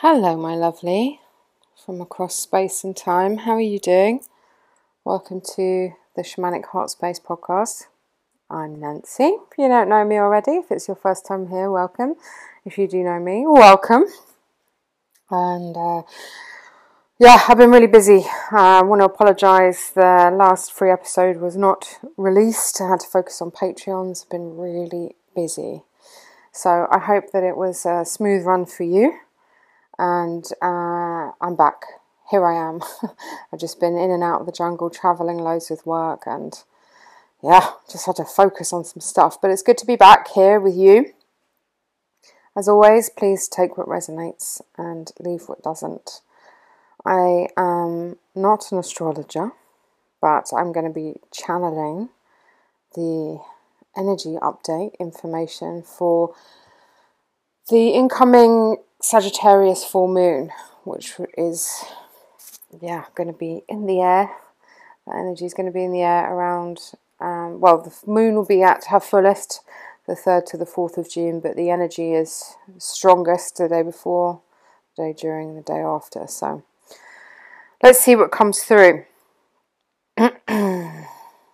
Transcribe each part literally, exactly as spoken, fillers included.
Hello, my lovely, from across space and time. How are you doing? Welcome to the Shamanic Heart Space podcast. I'm Nancy. If you don't know me already, if it's your first time here, welcome. If you do know me, welcome. And uh, yeah, I've been really busy. Uh, I want to apologise. The last free episode was not released. I had to focus on Patreons. I've been really busy. So I hope that it was a smooth run for you. And uh, I'm back. Here I am. I've just been in and out of the jungle, travelling loads with work, and yeah, just had to focus on some stuff. But it's good to be back here with you. As always, please take what resonates and leave what doesn't. I am not an astrologer, but I'm going to be channeling the energy update information for the incoming Sagittarius full moon, which is, yeah, going to be in the air. The energy is going to be in the air around, um, well, the moon will be at her fullest the third to the fourth of June, but the energy is strongest the day before, the day during, and the day after. So let's see what comes through. All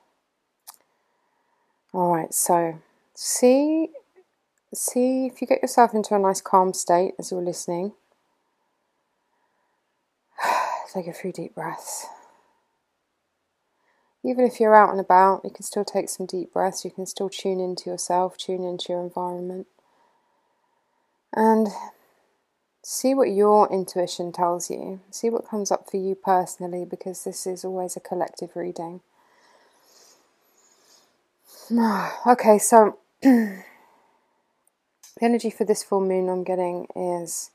right, so see... See if you get yourself into a nice calm state as you're listening. Take a few deep breaths. Even if you're out and about, you can still take some deep breaths. You can still tune into yourself, tune into your environment. And see what your intuition tells you. See what comes up for you personally, because this is always a collective reading. Okay, so... the energy for this full moon I'm getting is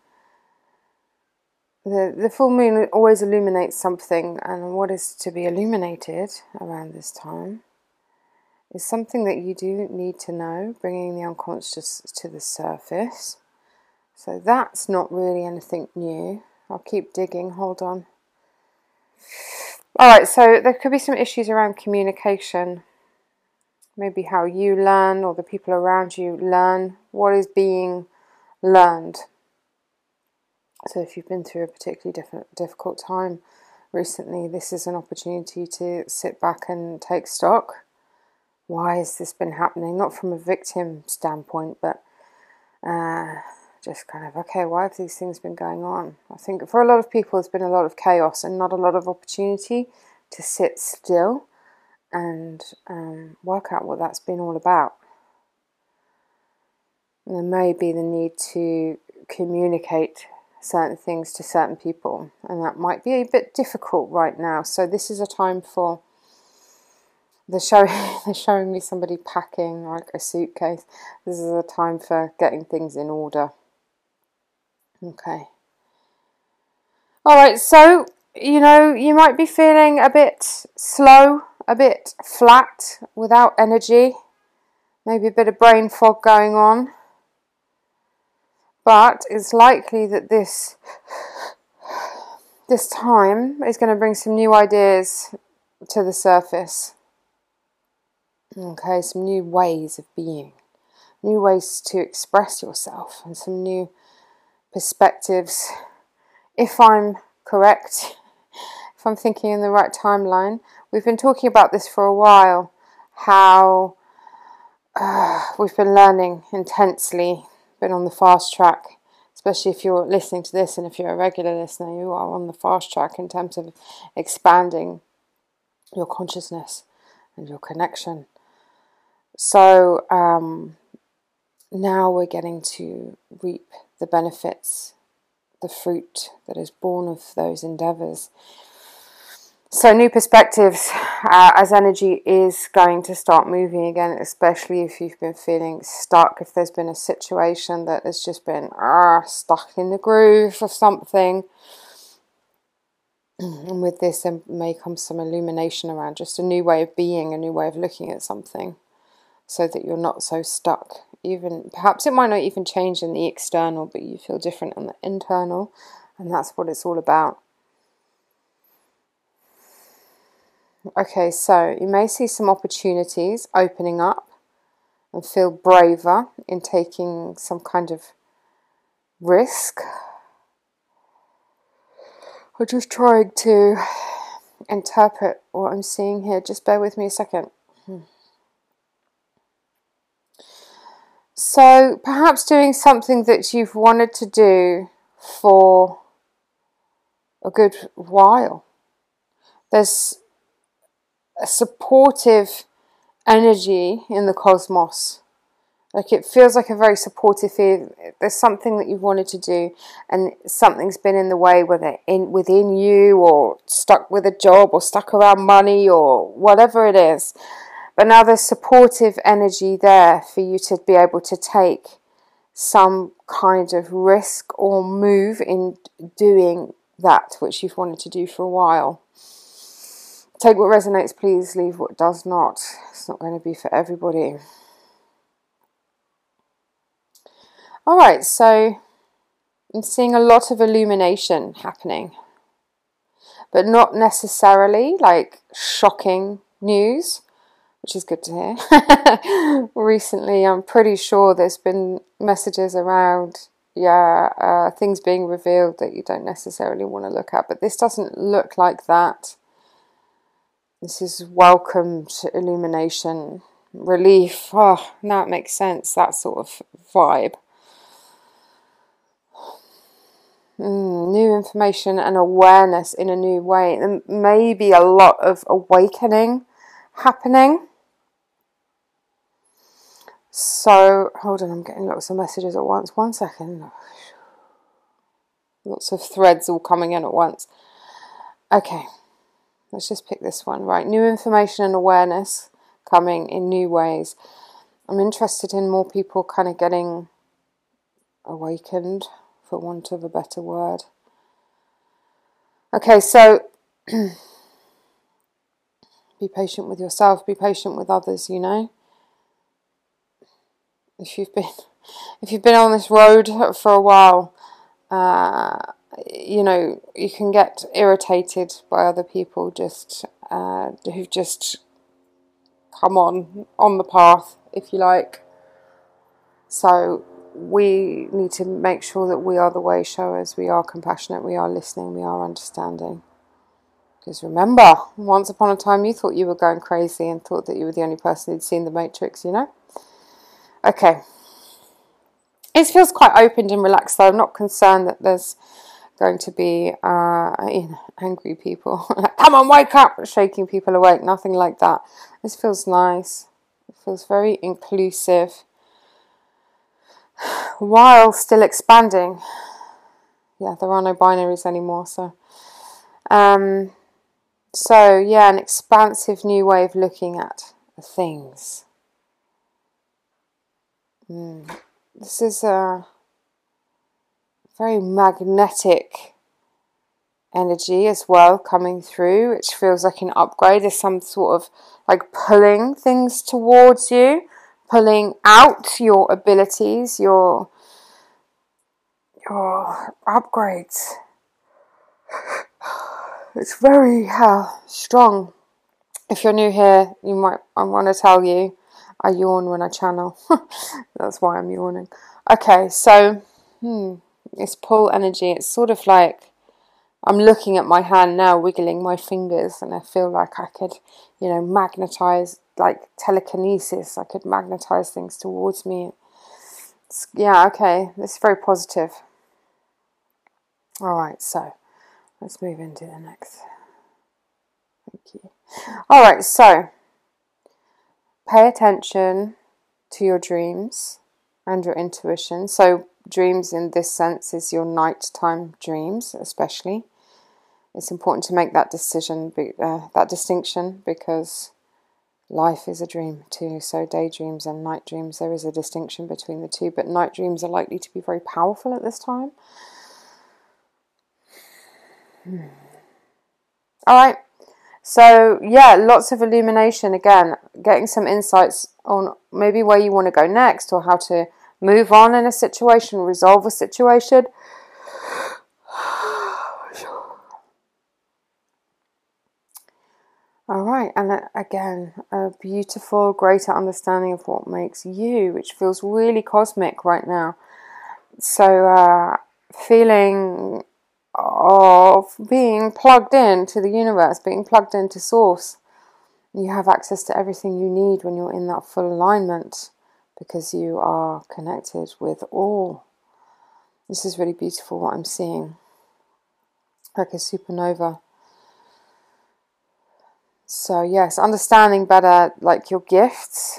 the the full moon always illuminates something, and what is to be illuminated around this time is something that you do need to know, bringing the unconscious to the surface. So that's not really anything new. I'll keep digging, hold on. Alright, so there could be some issues around communication. Maybe how you learn or the people around you learn what is being learned. So if you've been through a particularly different, difficult time recently, this is an opportunity to sit back and take stock. Why has this been happening? Not from a victim standpoint, but uh, just kind of, okay, why have these things been going on? I think for a lot of people there's been a lot of chaos and not a lot of opportunity to sit still and um, work out what that's been all about. And there may be the need to communicate certain things to certain people, and that might be a bit difficult right now. So this is a time for the show. They're showing me somebody packing like a suitcase. This is a time for getting things in order. Okay. All right. So you know you might be feeling a bit slow, a bit flat, without energy, maybe a bit of brain fog going on. But it's likely that this this time is going to bring some new ideas to the surface. Okay, some new ways of being, new ways to express yourself, and some new perspectives. If I'm correct, if I'm thinking in the right timeline, we've been talking about this for a while, how uh, we've been learning intensely, been on the fast track, especially if you're listening to this, and if you're a regular listener, you are on the fast track in terms of expanding your consciousness and your connection. So um, now we're getting to reap the benefits, the fruit that is born of those endeavours. So new perspectives uh, as energy is going to start moving again, especially if you've been feeling stuck, if there's been a situation that has just been uh, stuck in the groove of something. And with this there may come some illumination around just a new way of being, a new way of looking at something, so that you're not so stuck. Even perhaps it might not even change in the external, but you feel different on the internal, and that's what it's all about. Okay, so you may see some opportunities opening up and feel braver in taking some kind of risk. I'm just trying to interpret what I'm seeing here. Just bear with me a second. So perhaps doing something that you've wanted to do for a good while. There's a supportive energy in the cosmos. Like, it feels like a very supportive feel. There's something that you've wanted to do and something's been in the way, whether in within you or stuck with a job or stuck around money or whatever it is. But now there's supportive energy there for you to be able to take some kind of risk or move in doing that which you've wanted to do for a while. Take what resonates, please. Leave what does not. It's not going to be for everybody. Alright, so I'm seeing a lot of illumination happening, but not necessarily like shocking news, which is good to hear. Recently, I'm pretty sure there's been messages around, yeah, uh, things being revealed that you don't necessarily want to look at, but this doesn't look like that. This is welcomed illumination, relief. Oh, now it makes sense, that sort of vibe. Mm, new information and awareness in a new way. And maybe a lot of awakening happening. So, hold on, I'm getting lots of messages at once. One second. Lots of threads all coming in at once. Okay, let's just pick this one. Right, new information and awareness coming in new ways. I'm interested in more people kind of getting awakened, for want of a better word. Okay, so be patient with yourself, be patient with others, you know. If you've been if you've been on this road for a while, uh, you know, you can get irritated by other people just uh, who've just come on on the path, if you like. So we need to make sure that we are the way showers, we are compassionate, we are listening, we are understanding. Because remember, once upon a time you thought you were going crazy and thought that you were the only person who'd seen the Matrix, you know? Okay. It feels quite opened and relaxed though. I'm not concerned that there's going to be uh, you know, angry people. Come on, wake up! Shaking people awake. Nothing like that. This feels nice. It feels very inclusive, while still expanding. Yeah, there are no binaries anymore, so um, so yeah, an expansive new way of looking at things. Mm. This is a very magnetic energy as well coming through, which feels like an upgrade. There's some sort of like pulling things towards you, pulling out your abilities, your your upgrades. It's very uh, strong. If you're new here, you might I want to tell you, I yawn when I channel. That's why I'm yawning. Okay, so hmm, it's pull energy. It's sort of like I'm looking at my hand now, wiggling my fingers, and I feel like I could, you know, magnetize, like telekinesis. I could magnetize things towards me. It's, yeah, okay, this is very positive. Alright, so let's move into the next. Thank you. Alright, so pay attention to your dreams and your intuition. So dreams in this sense is your nighttime dreams, especially. It's important to make that decision, uh, that distinction, because life is a dream too. So daydreams and night dreams, there is a distinction between the two, but night dreams are likely to be very powerful at this time. Hmm. Alright, so yeah, lots of illumination again, getting some insights on maybe where you want to go next or how to move on in a situation, resolve a situation. Alright, and again, a beautiful, greater understanding of what makes you, which feels really cosmic right now. So, uh, feeling of being plugged in to the universe, being plugged into source. You have access to everything you need when you're in that full alignment, because you are connected with all. This is really beautiful what I'm seeing, like a supernova. So yes, understanding better like your gifts,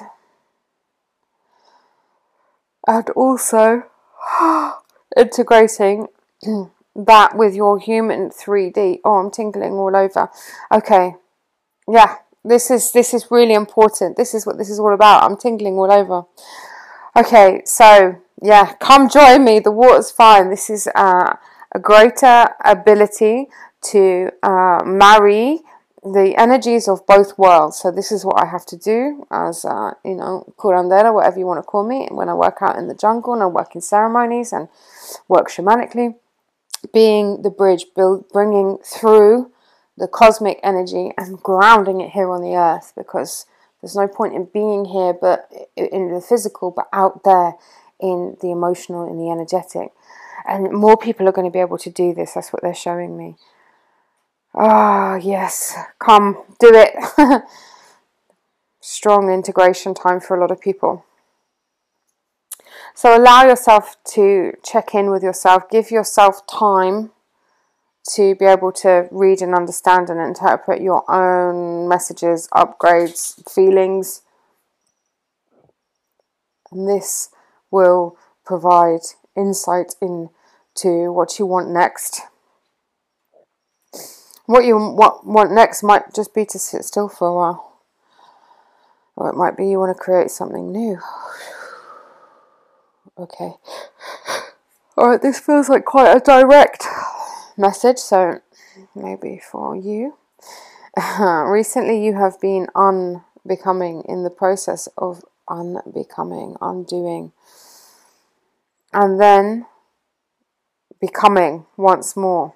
and also integrating that with your human three D. Oh, I'm tingling all over. Okay, yeah, this is this is really important. This is what this is all about. I'm tingling all over. Okay, so yeah, come join me. The water's fine. This is uh, a greater ability to uh, marry the energies of both worlds. So this is what I have to do as, uh, you know, curandera, whatever you want to call me, when I work out in the jungle and I work in ceremonies and work shamanically, being the bridge, build, bringing through the cosmic energy and grounding it here on the earth, because there's no point in being here but in the physical, but out there in the emotional, in the energetic. And more people are going to be able to do this. That's what they're showing me. Ah, oh, yes, come, do it. Strong integration time for a lot of people. So allow yourself to check in with yourself. Give yourself time to be able to read and understand and interpret your own messages, upgrades, feelings. And this will provide insight into what you want next. What you want, want next might just be to sit still for a while. Or it might be you want to create something new. Okay. Alright, this feels like quite a direct message, so maybe for you. Recently you have been unbecoming, in the process of unbecoming, undoing, and then becoming once more.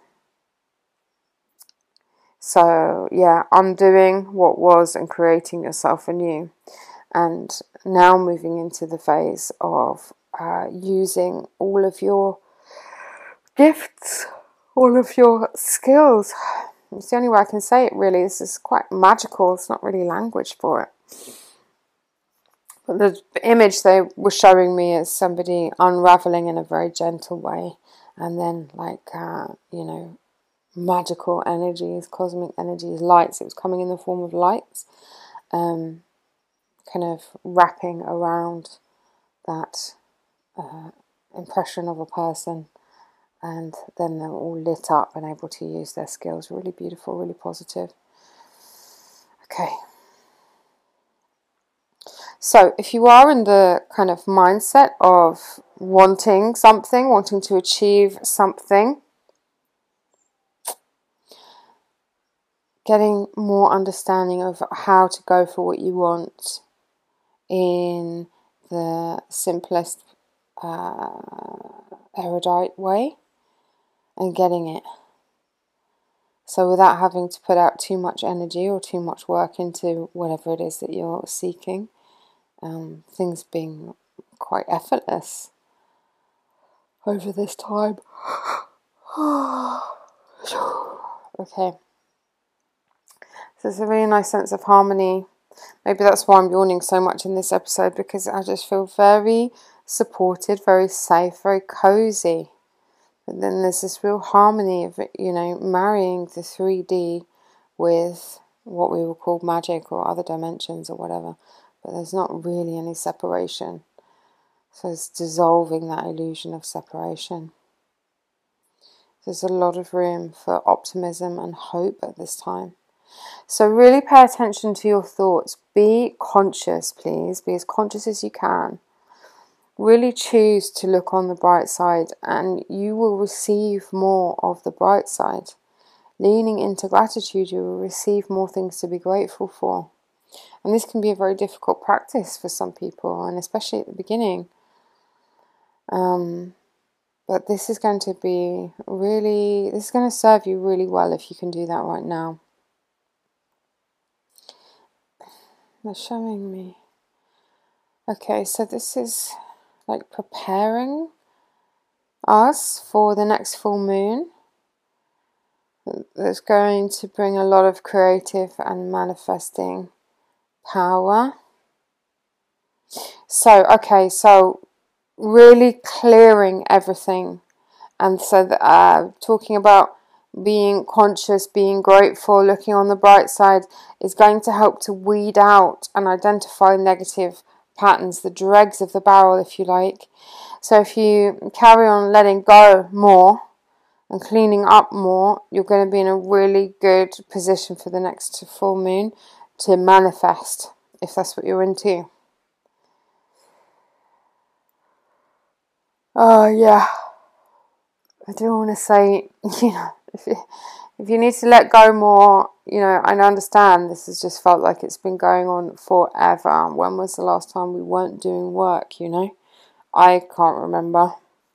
So yeah, undoing what was and creating yourself anew, and now moving into the phase of uh, using all of your gifts, all of your skills. It's the only way I can say it, really. This is quite magical. It's not really language for it. But the image they were showing me is somebody unraveling in a very gentle way, and then like, uh, you know, magical energies, cosmic energies, lights. It was coming in the form of lights, um, kind of wrapping around that uh, impression of a person, and then they're all lit up and able to use their skills. Really beautiful, really positive. Okay. So if you are in the kind of mindset of wanting something, wanting to achieve something, getting more understanding of how to go for what you want in the simplest, uh, erudite way, and getting it. So without having to put out too much energy or too much work into whatever it is that you're seeking, um, things being quite effortless over this time. Okay. So it's a really nice sense of harmony. Maybe that's why I'm yawning so much in this episode, because I just feel very supported, very safe, very cozy. But then there's this real harmony of, you know, marrying the three D with what we will call magic or other dimensions or whatever. But there's not really any separation. So it's dissolving that illusion of separation. There's a lot of room for optimism and hope at this time. So really pay attention to your thoughts. Be conscious, please. Be as conscious as you can. Really choose to look on the bright side, and you will receive more of the bright side. Leaning into gratitude, you will receive more things to be grateful for. And this can be a very difficult practice for some people, and especially at the beginning. Um, but this is going to be really, this is going to serve you really well if you can do that right now. They're showing me. Okay, so this is like preparing us for the next full moon. that's going to bring a lot of creative and manifesting power. So, okay, so really clearing everything. And so, the, uh, talking about being conscious, being grateful, looking on the bright side is going to help to weed out and identify negative patterns, the dregs of the barrel, if you like. So if you carry on letting go more and cleaning up more, you're going to be in a really good position for the next full moon to manifest, if that's what you're into. Oh, yeah. I do want to say, you know, if you, if you need to let go more, you know, I understand this has just felt like it's been going on forever. When was the last time we weren't doing work, you know? I can't remember.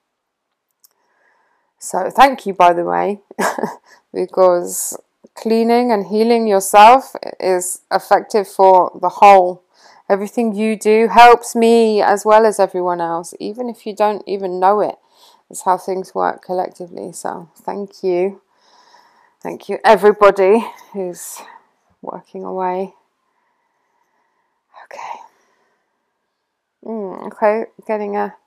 So thank you, by the way, because cleaning and healing yourself is effective for the whole. Everything you do helps me as well as everyone else, even if you don't even know it. That's how things work collectively. So thank you. Thank you, everybody who's working away. Okay. Mm, okay, getting a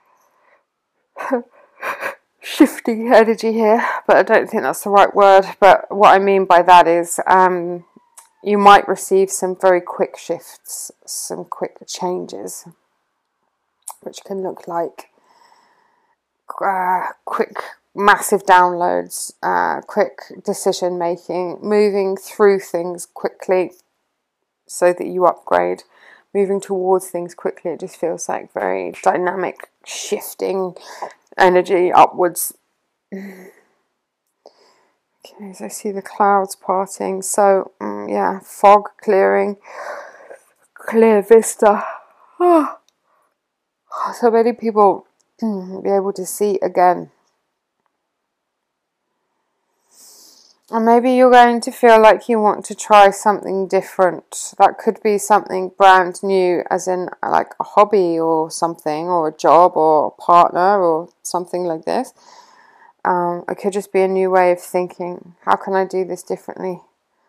shifting energy here, but I don't think that's the right word. But what I mean by that is um, you might receive some very quick shifts, some quick changes, which can look like uh, quick, massive downloads, uh, quick decision making, moving through things quickly so that you upgrade, moving towards things quickly. It just feels like very dynamic, shifting energy upwards. Okay, so I see the clouds parting. So, um, yeah, fog clearing, clear vista. Oh, so many people be able to see again. And maybe you're going to feel like you want to try something different. That could be something brand new, as in like a hobby or something, or a job or a partner or something like this. Um, it could just be a new way of thinking. How can I do this differently?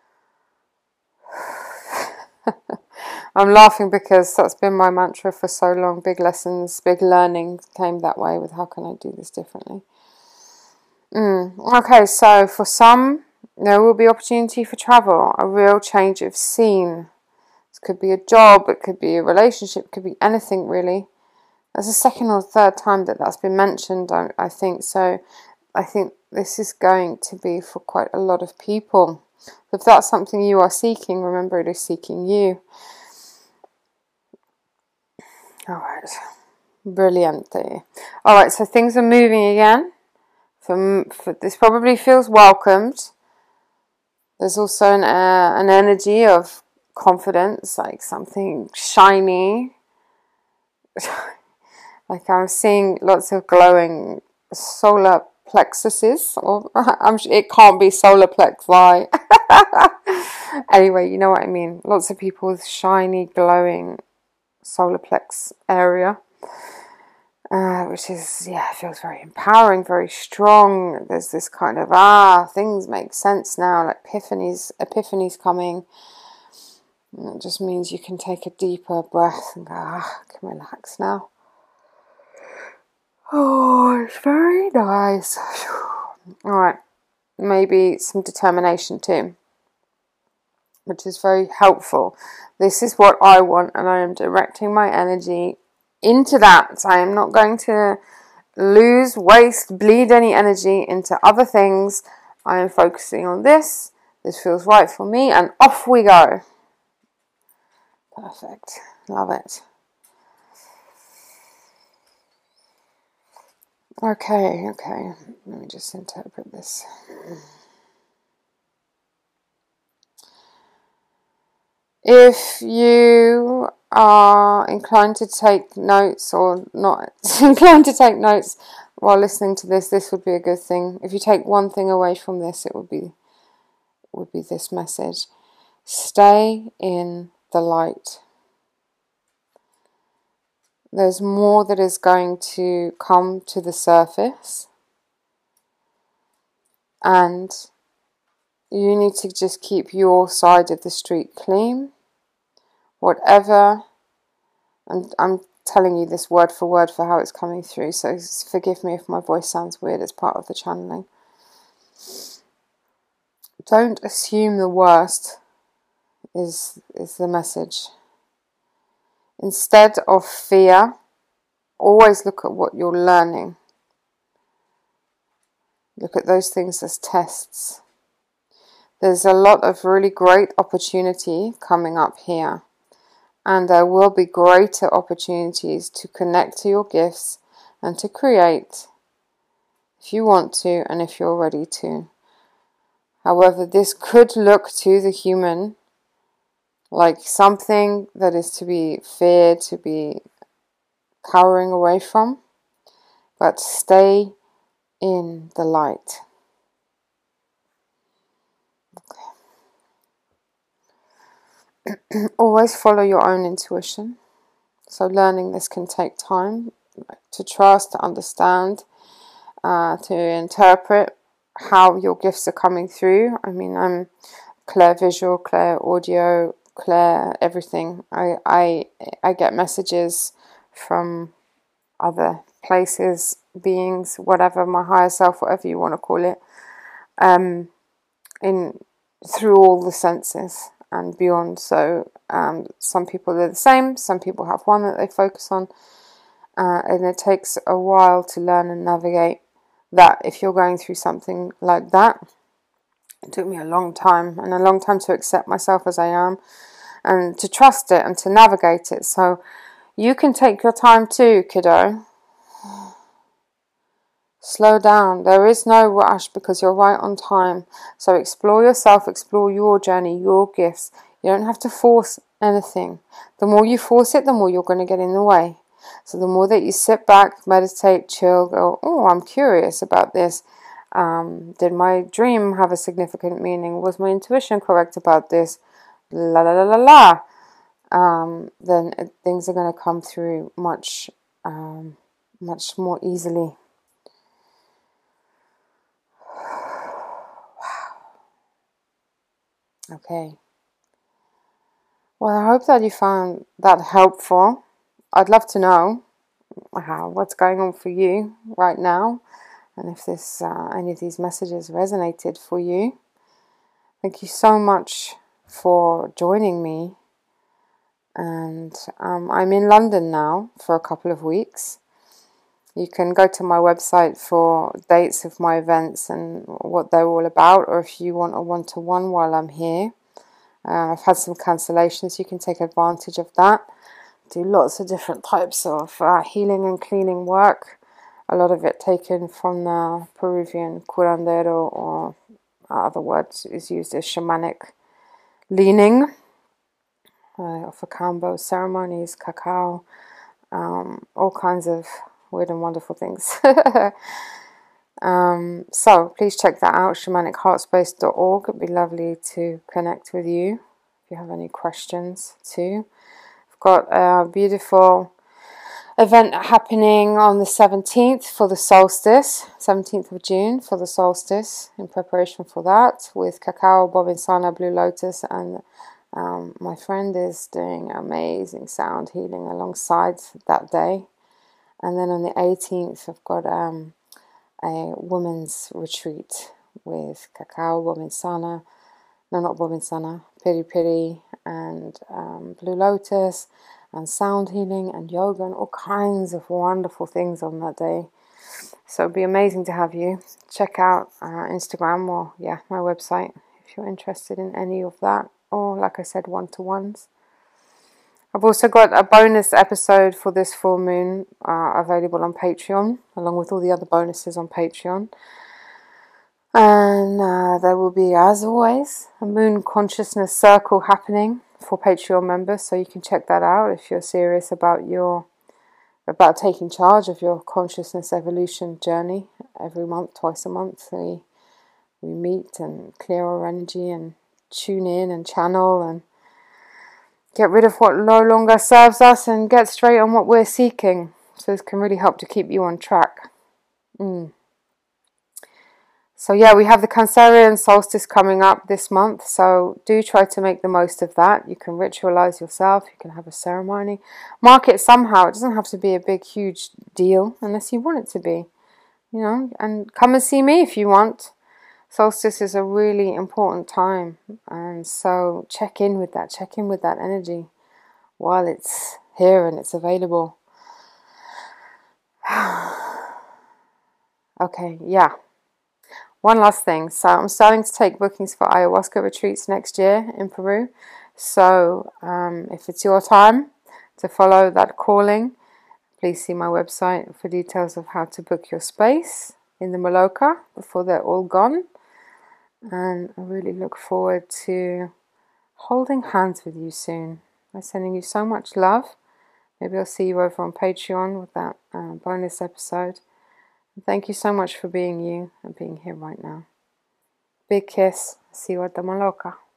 I'm laughing because that's been my mantra for so long. Big lessons, big learning came that way with how can I do this differently. Mm. Okay, so for some, there will be opportunity for travel, a real change of scene. This could be a job, it could be a relationship, it could be anything really. That's the second or third time that that's been mentioned, I, I think. So I think this is going to be for quite a lot of people. If that's something you are seeking, remember it is seeking you. Alright, brilliante. Alright, so things are moving again. For, for, this probably feels welcomed. There's also an, uh, an energy of confidence, like something shiny. Like I'm seeing lots of glowing solar plexuses, or I'm it can't be solar plexi. Anyway, you know what I mean. Lots of people with shiny, glowing solar plex area. Uh, which is, yeah, feels very empowering, very strong. There's this kind of, ah, things make sense now, like epiphanies, epiphanies coming. And it just means you can take a deeper breath and go, ah, I can relax now. Oh, it's very nice. Alright, maybe some determination too, which is very helpful. This is what I want, and I am directing my energy into that. I am not going to lose, waste, bleed any energy into other things. I am focusing on this. This feels right for me, and off we go. Perfect. Love it. Okay, okay. Let me just interpret this. If you are inclined to take notes or not inclined to take notes while listening to this, this would be a good thing. If you take one thing away from this, it would be would be this message. Stay in the light. There's more that is going to come to the surface, and you need to just keep your side of the street clean. Whatever, and I'm telling you this word for word for how it's coming through, so forgive me if my voice sounds weird, it's part of the channeling. Don't assume the worst is, is the message. Instead of fear, always look at what you're learning. Look at those things as tests. There's a lot of really great opportunity coming up here. And there will be greater opportunities to connect to your gifts and to create if you want to and if you're ready to. However, this could look to the human like something that is to be feared, to be cowering away from, but stay in the light. Okay. Always follow your own intuition. So learning this can take time to trust, to understand, uh, to interpret how your gifts are coming through. I mean, I'm clair visual, clair audio, clair everything. I, I, I get messages from other places, beings, whatever, my higher self, whatever you want to call it, um, in through all the senses and beyond. So um, some people are the same, some people have one that they focus on, uh, and it takes a while to learn and navigate that. If you're going through something like that, it took me a long time, and a long time to accept myself as I am, and to trust it and to navigate it. So you can take your time too, kiddo. Slow down. There is no rush because you're right on time. So explore yourself, explore your journey, your gifts. You don't have to force anything. The more you force it, the more you're going to get in the way. So the more that you sit back, meditate, chill, go, oh, I'm curious about this. Um, did my dream have a significant meaning? Was my intuition correct about this? La la la la la. Um, then things are going to come through much, um, much more easily. Okay. Well, I hope that you found that helpful. I'd love to know how, what's going on for you right now, and if this uh, any of these messages resonated for you. Thank you so much for joining me. And um, I'm in London now for a couple of weeks. You can go to my website for dates of my events and what they're all about, or if you want a one-to-one while I'm here. Uh, I've had some cancellations, you can take advantage of that. Do lots of different types of uh, healing and cleaning work. A lot of it taken from the Peruvian curandero, or uh, other words is used as shamanic leaning. I offer Kambo ceremonies, cacao, um, all kinds of weird and wonderful things. um, so please check that out, shamanic heart space dot org. It'd be lovely to connect with you if you have any questions too. I've got a beautiful event happening on the seventeenth for the solstice, seventeenth of June for the solstice, in preparation for that, with Cacao, Bobinsana, Blue Lotus, and um, my friend is doing amazing sound healing alongside that day. And then on the eighteenth, I've got um, a women's retreat with Cacao, Bobinsana, no, not Bobinsana, Piri Piri, and um, Blue Lotus, and sound healing and yoga and all kinds of wonderful things on that day. So it'd be amazing to have you. Check out uh, Instagram or yeah, my website if you're interested in any of that, or like I said, one-to-ones. I've also got a bonus episode for this full moon uh, available on Patreon, along with all the other bonuses on Patreon. And uh, there will be, as always, a moon consciousness circle happening for Patreon members, so you can check that out if you're serious about your about taking charge of your consciousness evolution journey. Every month, twice a month, we we meet and clear our energy and tune in and channel and get rid of what no longer serves us and get straight on what we're seeking. So this can really help to keep you on track. Mm. So yeah, we have the Cancerian solstice coming up this month, so do try to make the most of that. You can ritualize yourself, you can have a ceremony, mark it somehow. It doesn't have to be a big, huge deal unless you want it to be, you know, and come and see me if you want. Solstice is a really important time, and so check in with that, check in with that energy while it's here and it's available. Okay, yeah. One last thing, so I'm starting to take bookings for ayahuasca retreats next year in Peru. So um, if it's your time to follow that calling, please see my website for details of how to book your space in the Maloka before they're all gone. And I really look forward to holding hands with you soon. I'm sending you so much love. Maybe I'll see you over on Patreon with that uh, bonus episode. Thank you so much for being you and being here right now. Big kiss. See you at the Maloka.